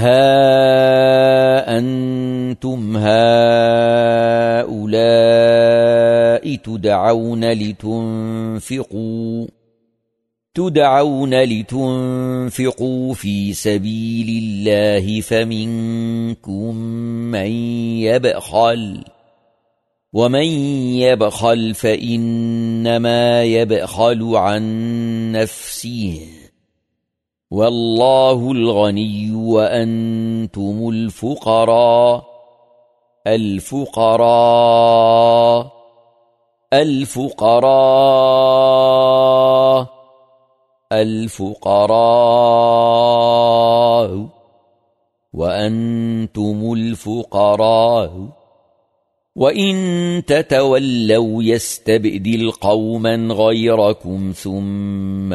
ها أنتم هؤلاء تدعون لتنفقوا في سبيل الله فمنكم من يبخل ومن يبخل فإنما يبخل عن نفسه والله الغني وأنتم الفقراء وأنتم الفقراء وإن تتولوا يستبدل قوما غيركم ثم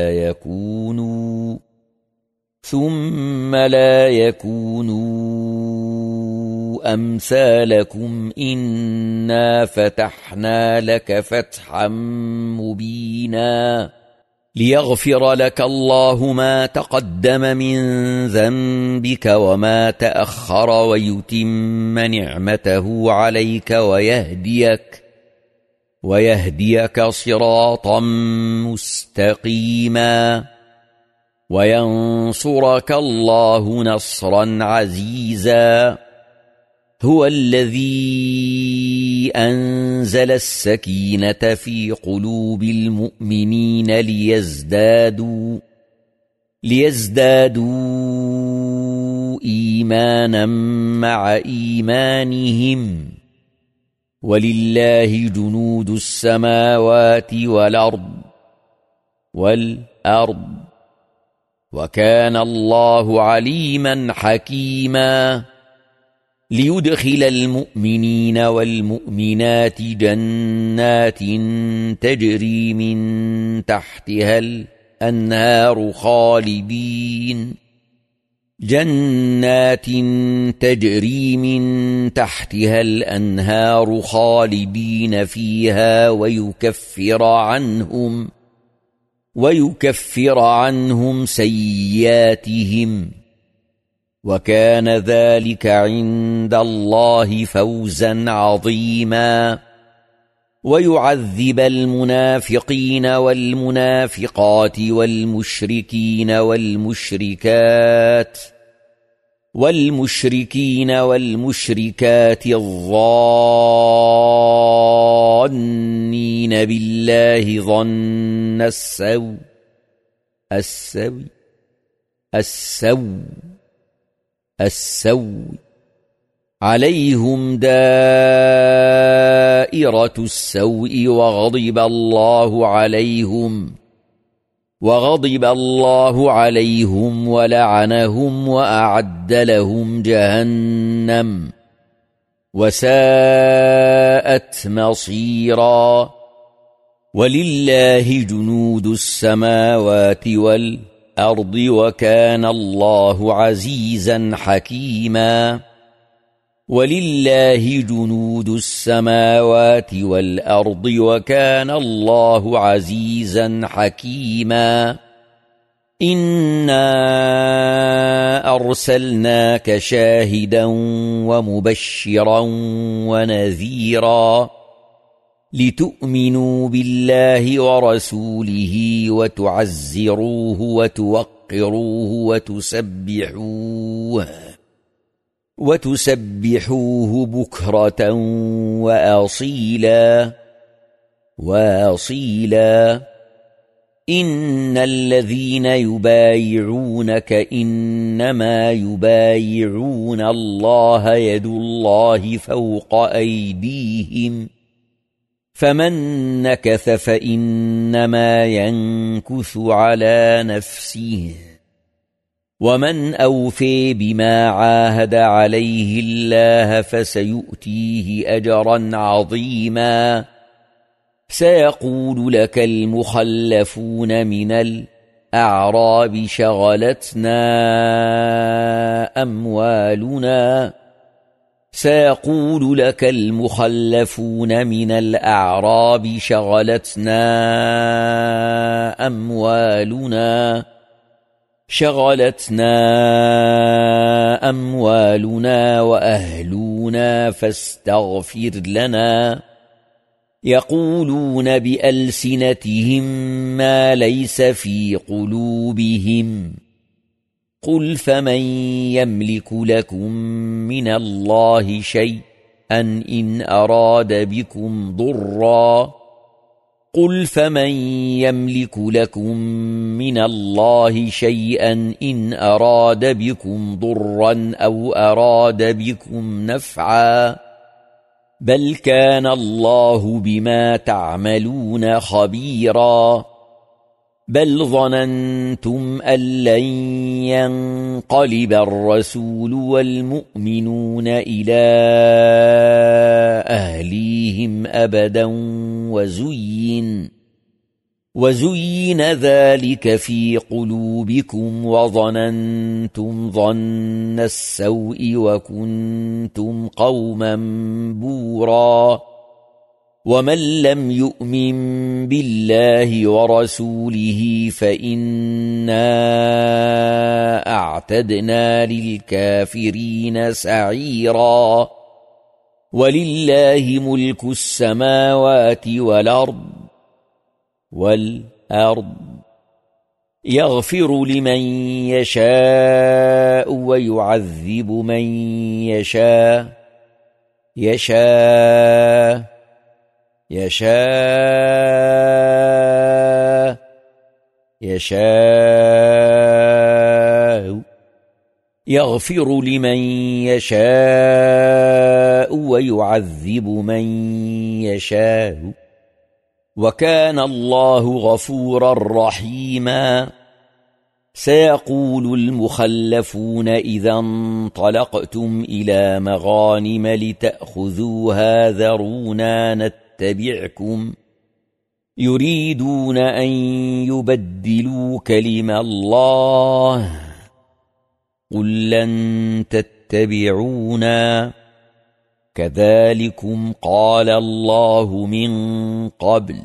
لا يكونوا أمثالكم إنا فتحنا لك فتحا مبينا ليغفر لك الله ما تقدم من ذنبك وما تأخر ويتم نعمته عليك ويهديك صراطا مستقيما وينصرك الله نصرا عزيزا هو الذي أنزل السكينة في قلوب المؤمنين ليزدادوا إيمانا مع إيمانهم ولله جنود السماوات والأرض وكان الله عليما حكيما ليدخل المؤمنين والمؤمنات جنات تجري من تحتها الأنهار خالدين فيها ويكفر عنهم سيئاتهم وكان ذلك عند الله فوزا عظيما ويعذب المنافقين والمنافقات والمشركين والمشركات الظانين بالله ظن السوء عليهم دائرة السوء وغضب الله عليهم ولعنهم وأعد لهم جهنم وساءت مصيرا ولله جنود السماوات والأرض وكان الله عزيزا حكيما ولله جنود السماوات والأرض وكان الله عزيزا حكيما إنا أرسلناك شاهدا ومبشرا ونذيرا لتؤمنوا بالله ورسوله وتعزروه وتوقروه وتسبحوه بكرة وأصيلا إن الذين يبايعونك إنما يبايعون الله يد الله فوق أيديهم فمن نكث فإنما ينكث على نفسه ومن أوفي بما عاهد عليه الله فسيؤتيه أجرا عظيما سيقول لك المخلفون من الأعراب شغلتنا أموالنا شغلتنا أموالنا وأهلنا فاستغفر لنا يقولون بألسنتهم ما ليس في قلوبهم قل فمن يملك لكم من الله شيئا إن أراد بكم ضرا قل فمن يملك لكم من الله شيئا إن أراد بكم ضرا أو أراد بكم نفعا بل كان الله بما تعملون خبيرا بل ظننتم أن لن ينقلب الرسول والمؤمنون إلى أهليهم أبدا وزين ذلك في قلوبكم وظننتم ظن السوء وكنتم قوما بورا ومن لم يؤمن بالله ورسوله فإنا أعتدنا للكافرين سعيرا ولله ملك السماوات والأرض يغفر لمن يشاء ويعذب من يشاء يغفر لمن يشاء ويعذب من يشاء وكان الله غفورا رحيما سيقول المخلفون إذا انطلقتم إلى مغانم لتأخذوها ذرونا نتبعكم يريدون أن يبدلوا كلم الله قل لن تتبعونا كذلكم قال الله من قبل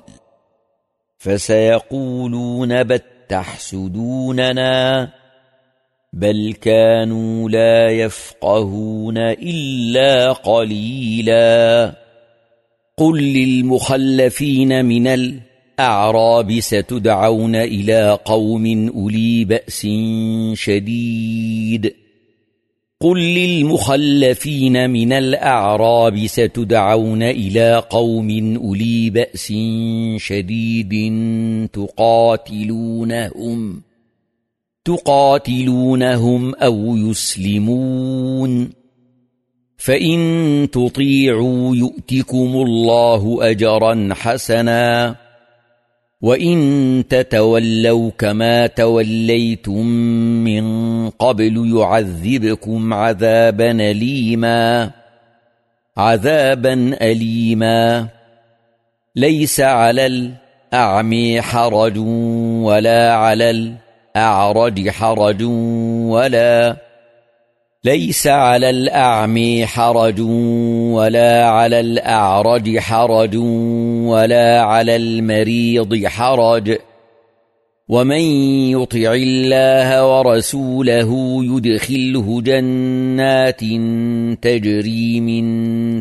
فسيقولون بل تحسدوننا بل كانوا لا يفقهون إلا قليلا قل للمخلفين من الأعراب ستدعون إلى قوم أولي بأس شديد قل للمخلفين من الأعراب ستدعون إلى قوم أولي بأس شديد تقاتلونهم أو يسلمون فإن تطيعوا يؤتكم الله أجرا حسنا وإن تتولوا كما توليتم من قبل يعذبكم عذابا أليما ليس على الأعمي حرج ولا على الأعرج حرج ليس على الأعمي حرج ولا على الأعرج حرج ولا على المريض حرج ومن يطع الله ورسوله يدخله جنات تجري من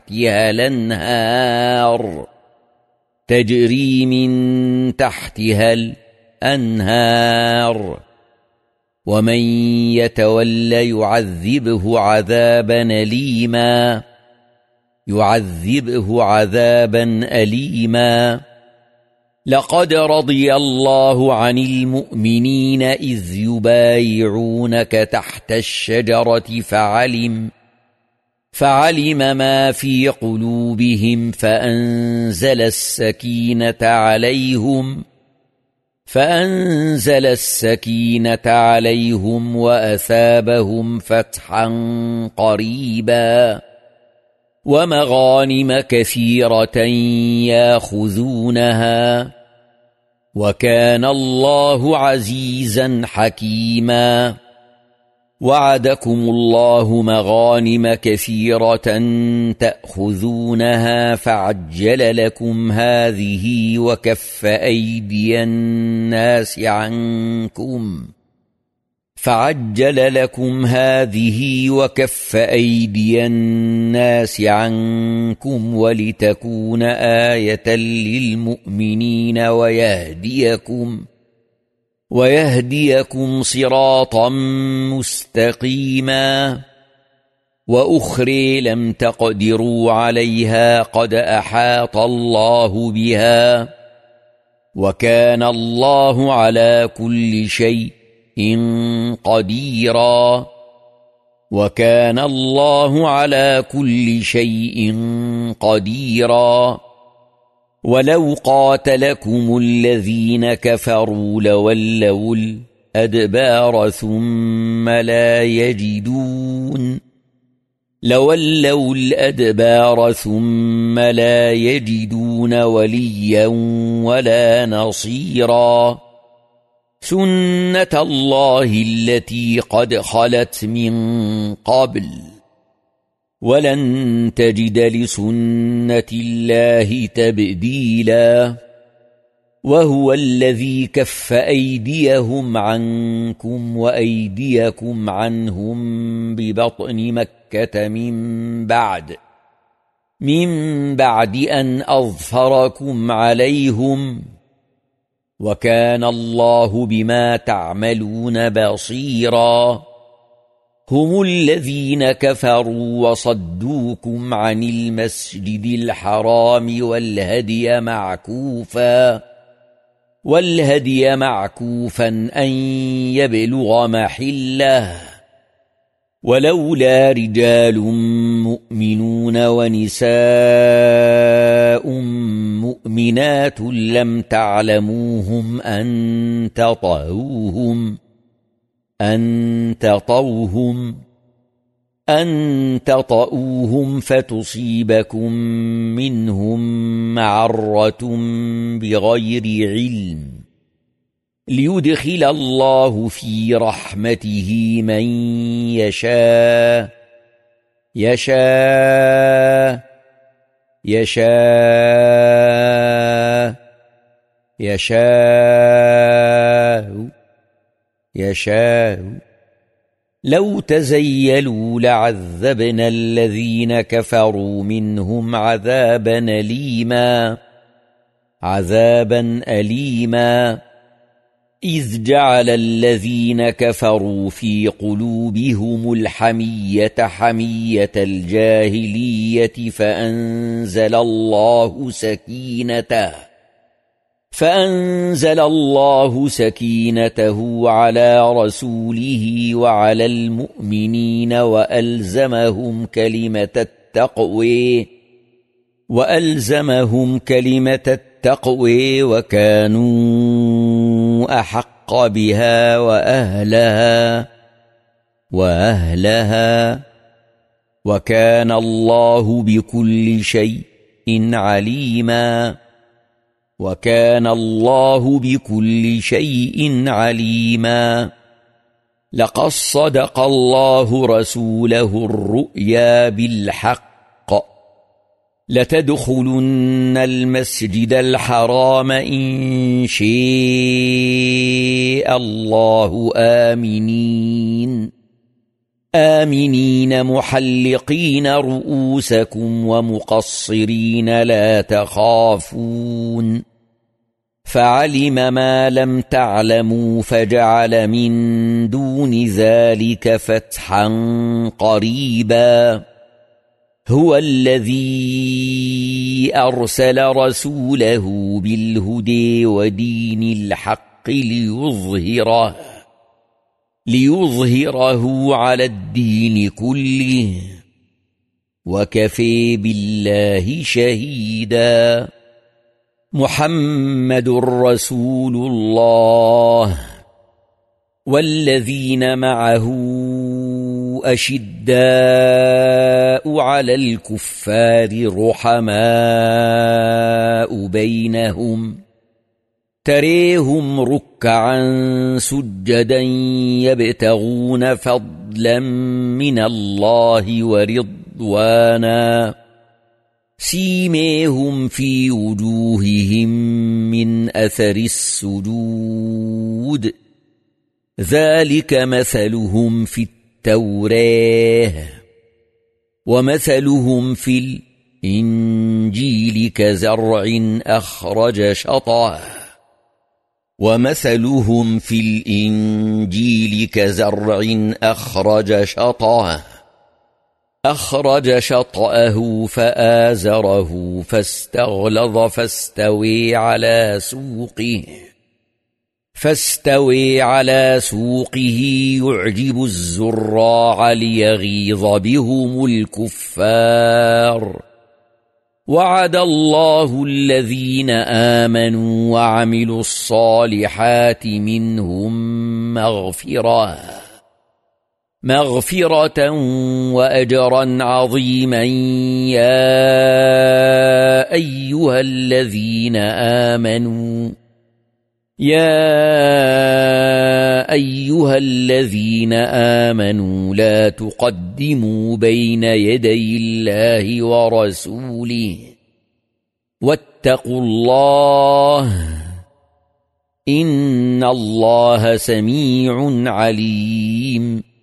تحتها الأنهار ومن يتول يعذبه عذابا أليما لقد رضي الله عن المؤمنين إذ يبايعونك تحت الشجرة فعلم ما في قلوبهم فأنزل السكينة عليهم وأثابهم فتحا قريبا ومغانم كثيرة ياخذونها وكان الله عزيزا حكيما وعدكم الله مغانم كثيرة تأخذونها فعجل لكم هذه وكف أيدي الناس عنكم فعجل لكم هذه وكف أيدي الناس عنكم ولتكون آية للمؤمنين ويهديكم صراطا مستقيما وأخرى لم تقدروا عليها قد أحاط الله بها وكان الله على كل شيء قديرا وكان الله على كل شيء قديرا ولو قاتلكم الذين كفروا لولوا الأدبار ثم لا يجدون وليا ولا نصيرا سنة الله التي قد خلت من قبل ولن تجد لسنة الله تبديلا وهو الذي كف أيديهم عنكم وأيديكم عنهم ببطن مكة من بعد أن أظفركم عليهم وكان الله بما تعملون بصيرا هم الذين كفروا وصدوكم عن المسجد الحرام والهدي معكوفا أن يبلغ محله ولولا رجال مؤمنون ونساء مؤمنات لم تعلموهم أن تطؤوهم فتصيبكم منهم معرة بغير علم ليدخل الله في رحمته من يشاء لو تزيلوا لعذبنا الذين كفروا منهم عذابا أليما إذ جعل الذين كفروا في قلوبهم الحمية حمية الجاهلية فأنزل الله سكينته على رسوله وعلى المؤمنين وألزمهم كلمة التقوى وكانوا أحق بها وأهلها وكان الله بكل شيء عليما لقد صدق الله رسوله الرؤيا بالحق لتدخلن المسجد الحرام إن شاء الله آمنين محلقين رؤوسكم ومقصرين لا تخافون فعلم ما لم تعلموا فجعل من دون ذلك فتحا قريبا هو الذي أرسل رسوله بالهدى ودين الحق ليظهره على الدين كله وكفى بالله شهيدا محمد رسول الله والذين معه أشداء على الكفار رحماء بينهم تريهم ركعا سجدا يبتغون فضلا من الله ورضوانا سيميهم في وجوههم من أثر السجود ذلك مثلهم في التوراة ومثلهم في الإنجيل كزرع أخرج شطأه فآزره فاستغلظ فاستوي على سوقه يعجب الزراع ليغيظ بهم الكفار وعد الله الذين آمنوا وعملوا الصالحات منهم مغفرة وأجرا عظيما يا أيها الذين آمنوا لا تقدموا بين يدي الله ورسوله واتقوا الله إن الله سميع عليم